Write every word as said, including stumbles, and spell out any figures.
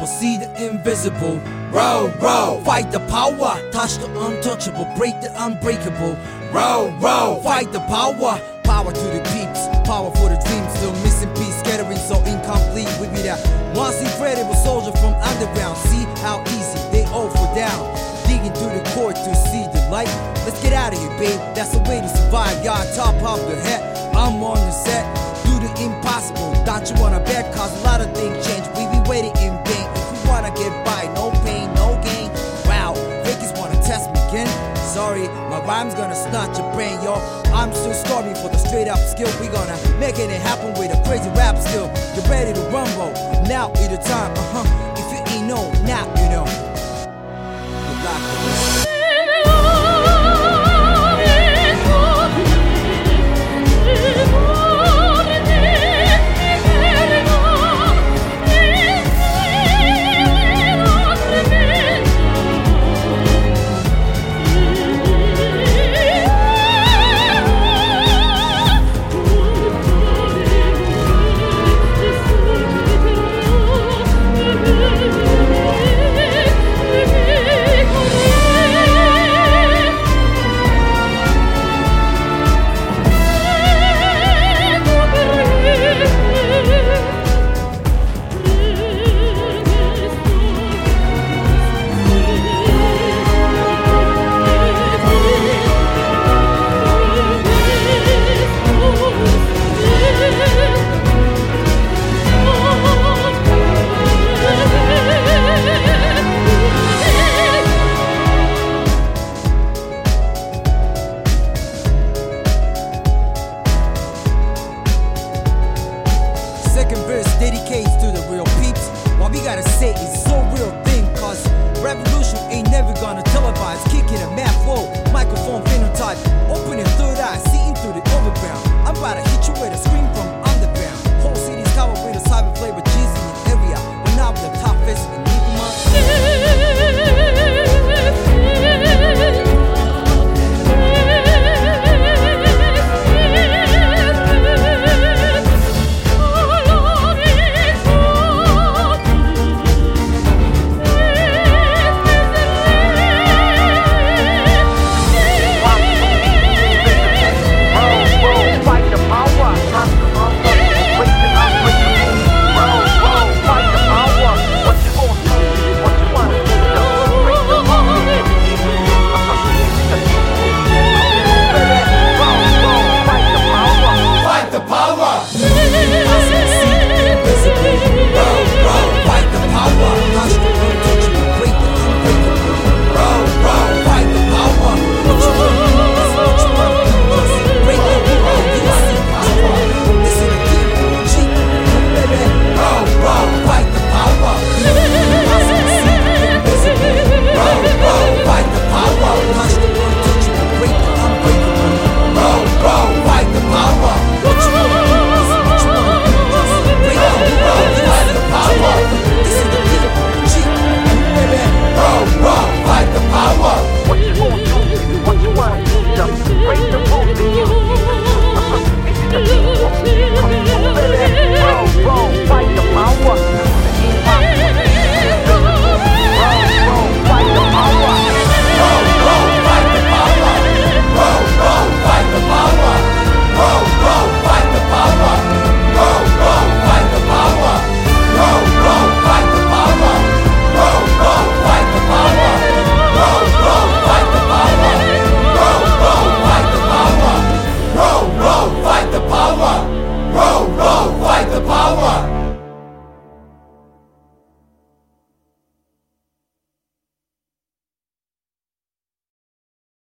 impossible, see the invisible. Row, row, fight the power, touch the untouchable, break the unbreakable. Row, row, fight the power, power to the peeps, power for the dreams. Still missing piece, scattering so incomplete. We be that once incredible soldier from underground. See how easy they all fall down, digging through the core to see the light. Let's get out of here, babe, that's the way to survive. Y'all top of the head, I'm on the set. Do the impossible, don't you wanna bet? Cause a lot of things change, we be waiting in vain. If we wanna get by, no pain, no gain. Wow, fakers wanna test me again. Sorry, my rhyme's gonna snatch your brain, yo. I'm still starving for the straight up skill. We gonna make it happen with a crazy rap skill. Get ready to rumble, now is the time, uh-huh.